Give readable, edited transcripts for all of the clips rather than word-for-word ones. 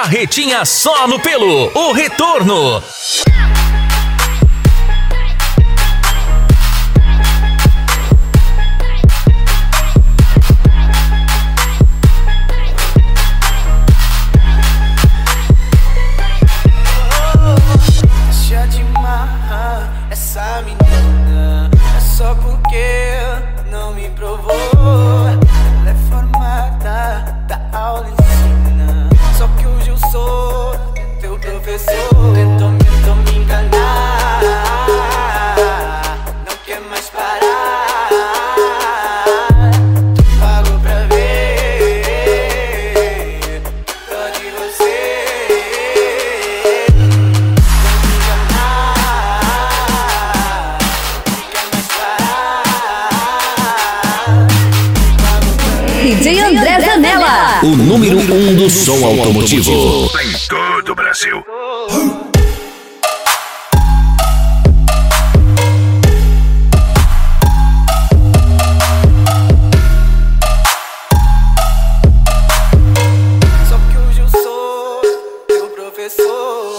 Carretinha só no pelo, o retorno. Deixa de marrar essa menina, é só porque não me provou. Ela é formada da aula ensina, só que hoje eu sou teu professor. Tentou me enganar, não quer mais parar. Tu pagou pra ver, só de você. DJ André Zanella, O número 1 do som automotivo. Em todo o Brasil. Só que hoje eu sou teu professor.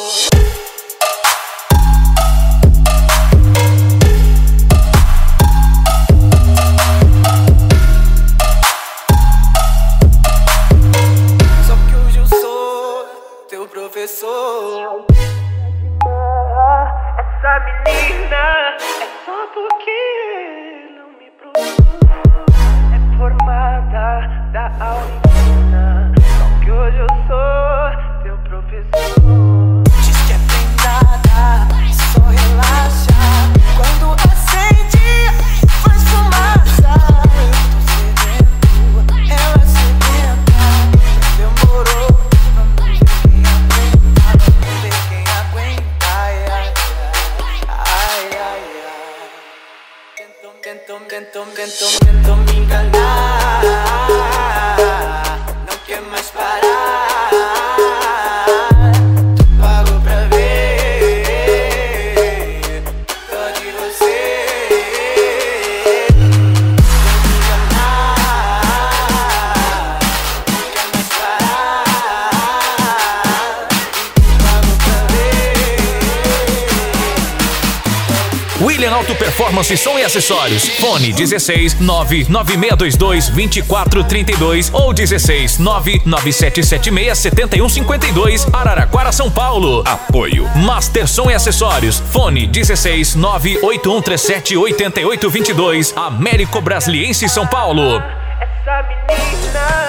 Só que hoje eu sou teu professor. Essa menina é só porque não me provou. É formada da aula ensina, só que hoje eu sou teu professor. Diz que é prendada, só relaxa. Quando acende, faz fumaça. Eu tô sedento, ela sedenta. Demorou, vamos ver quem aguenta. Vamos ver quem aguenta. Ai, ai, ai, ai, ai. Tentou me enganar, não quer mais parar. Tu pagou pra ver, só de você. Tentou me enganar, não quer mais parar. Tu pagou pra ver. William Auto Performance, som e acessórios. Fone 16 99622 2432 ou 16 99776 7152, Araraquara, São Paulo. Apoio Master Som e Acessórios. Fone 16 98137 8822, Américo Brasiliense, São Paulo. Essa menina